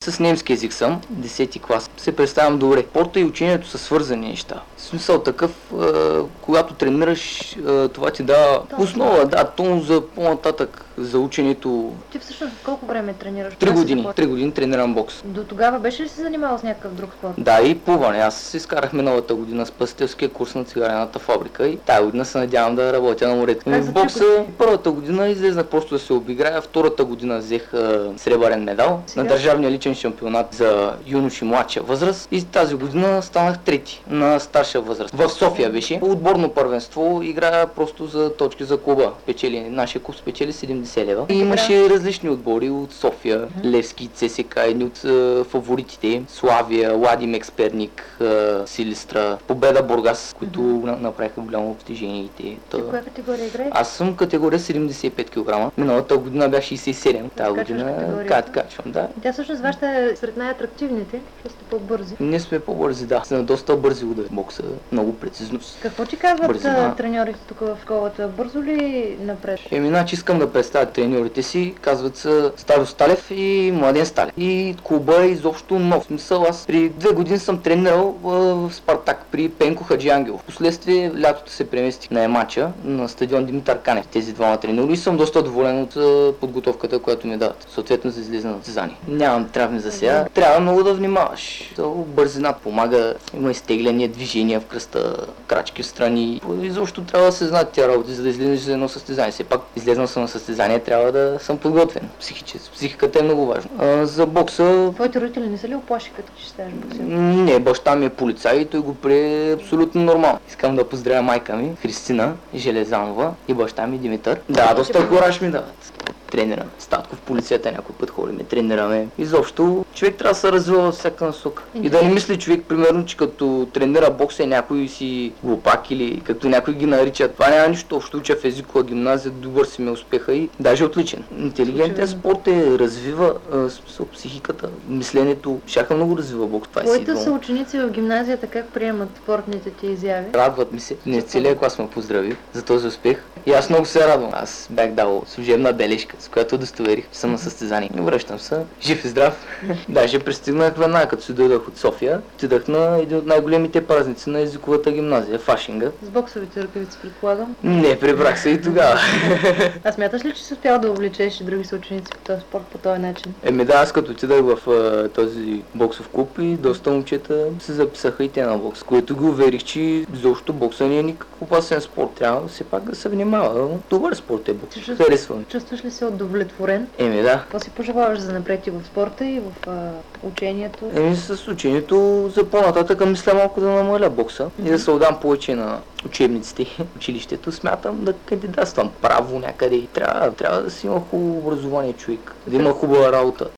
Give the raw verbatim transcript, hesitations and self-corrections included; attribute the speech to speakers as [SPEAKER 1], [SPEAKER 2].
[SPEAKER 1] с немски език съм, десети клас. Се представям добре. Спорта и учението са свързани неща. В смисъл такъв, е, когато тренираш, е, това ти дава основа, да, тон за по-нататък, за ученето.
[SPEAKER 2] Ти всъщност колко време тренираш?
[SPEAKER 1] Три години. Три години тренирам бокс.
[SPEAKER 2] До тогава беше ли се занимавал с някакъв друг спорт?
[SPEAKER 1] Да, и плуване. Аз изкарах миналата година спасителския курс на цигарената фабрика и тази година се надявам да работя на морето. В бокса първата година излезнах просто да се обиграя, втората година взех а, сребърен медал Сега? на държавния личен шампионат за юноши младша възраст и тази година станах трети на старша възраст. В София беше. Отборно първенство играя просто за точки за клуба. Печели, нашия клуб спечели седемдесет лева. И имаше различни отбори от София, Левски, ЦСК, едни от а, фаворитите, Славия, Ладим Експерник, а, Силистра, Победа Бургас, които mm-hmm. направиха голямо постижение.
[SPEAKER 2] Ти коя категория играеш?
[SPEAKER 1] Аз съм категория седемдесет и пет килограма. Миналата година бях шейсет и седем. Тази година кат, качвам, да.
[SPEAKER 2] Тя всъщност вашата е сред най-атрактивните, защото сте по-бързи.
[SPEAKER 1] Ние сме по-бързи, да. Сме доста бързи удари. Бокса, много прецизност.
[SPEAKER 2] Какво ти казват Бързина. треньорите тук в школата? Бързо ли напред?
[SPEAKER 1] Еми, значи искам да представя треньорите си. Казват се Старо Сталев и Младен Сталев. И клуба е изобщо нов. В смисъл, аз при две години съм тренирал в Спартак при Пенко Хаджиангелов. Впоследствие лятото се преместих на Емача на стадион Димитър Канев. Тези двама треньори и съм доста доволен от подготовката, която ми дават. Съответно за излизане на състезание. Нямам травми за сега. Трябва много да внимаваш. Бързина помага. Има изтегляния, движения в кръста, крачки в страни. Изобщо трябва да се знаят тя работи, за да излезеш за едно състезание. Все пак излезнал съм на състезание, трябва да съм подготвен. Психически. Психиката е много важна. А, за бокса...
[SPEAKER 2] Твоите родители не са ли оплаши, като че ставаш боксер?
[SPEAKER 1] Не, баща ми е полицай и той го прие абсолютно нормално. Искам да поздравя майка ми, Христина Железанова и баща ми Димитър. Да, доста кораж ми дават. Тренера. Статко в полицията някой път ходиме, тренираме. Изобщо човек трябва да се развива във всяка насока. И да не мисли човек, примерно, че като тренира бокс е някой си глупак или като някой ги нарича. Това няма нищо общо. Уча в езикова гимназия, добър си ме успеха и даже отличен. Интелигентен спорт е развива а, психиката, мисленето. Шаха много развива бокс. Това е
[SPEAKER 2] Твоите са ученици в гимназията как приемат спортните ти изяви?
[SPEAKER 1] Радват ми се. Не целият клас ме поздрави за този успех. И аз много се радвам. Аз бях дал служебна бележка, с която удостоверих, че съм на състезание. И връщам се, жив и здрав. Даже пристигнах веднага, като си дойдох от София. Отидах на един от най-големите празници на езиковата гимназия, Фашинга.
[SPEAKER 2] С боксовите ръкавици, предполагам?
[SPEAKER 1] Не, прибрах се и тогава.
[SPEAKER 2] А смяташ ли, че си успял да увлечеш и други съученици по този спорт по този начин?
[SPEAKER 1] Еми да, аз като отидах в а, този боксов клуб и доста момчета се записаха и те на бокс, което ги уверих, че защо бокса не е никакъв опасен спорт. Трябва все пак да се внимава. Добър спорт е бокс. Харесвам.
[SPEAKER 2] Чувстваш ли се удовлетворен?
[SPEAKER 1] Еми да.
[SPEAKER 2] Какво си пожелаваш за напред и в спорта и в а, учението?
[SPEAKER 1] Еми с учението за по-нататък мисля малко да намаля бокса mm-hmm. и да се отдам повече на учебниците, училището. Смятам да кандидатствам право някъде. Трябва, трябва да си има хубаво образование човек, да има хубава работа.